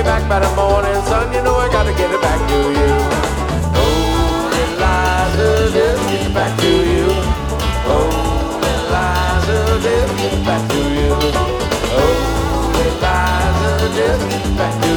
back by the morning sun. You know I gotta get it back to you. Oh, Eliza, just get it back to you. Oh, Eliza, just get it back to you. Oh, Eliza, just get it back to you.